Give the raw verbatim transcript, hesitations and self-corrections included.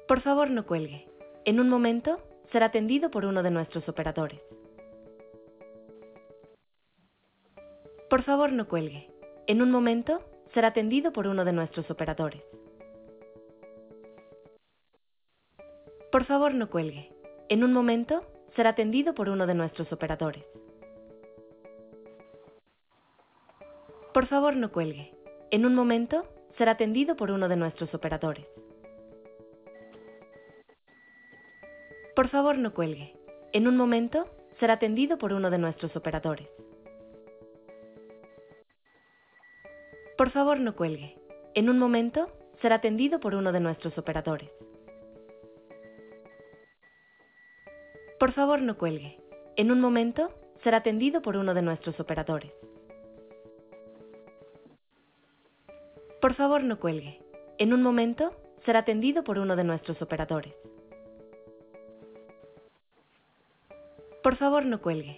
Por favor, no cuelgue. En un momento, será atendido por uno de nuestros operadores. Por favor, no cuelgue. En un momento, será atendido por uno de nuestros operadores. Por favor, no cuelgue. En un momento, será atendido por uno de nuestros operadores. Por favor, no cuelgue. En un momento, será atendido por uno de nuestros operadores. Por favor, no cuelgue. En un momento, será atendido por uno de nuestros operadores. Por favor, no cuelgue. En un momento, será atendido por uno de nuestros operadores. Por favor, no cuelgue. En un momento, será atendido por uno de nuestros operadores. Por favor, no cuelgue. En un momento, será atendido por uno de nuestros operadores. Por favor, no cuelgue.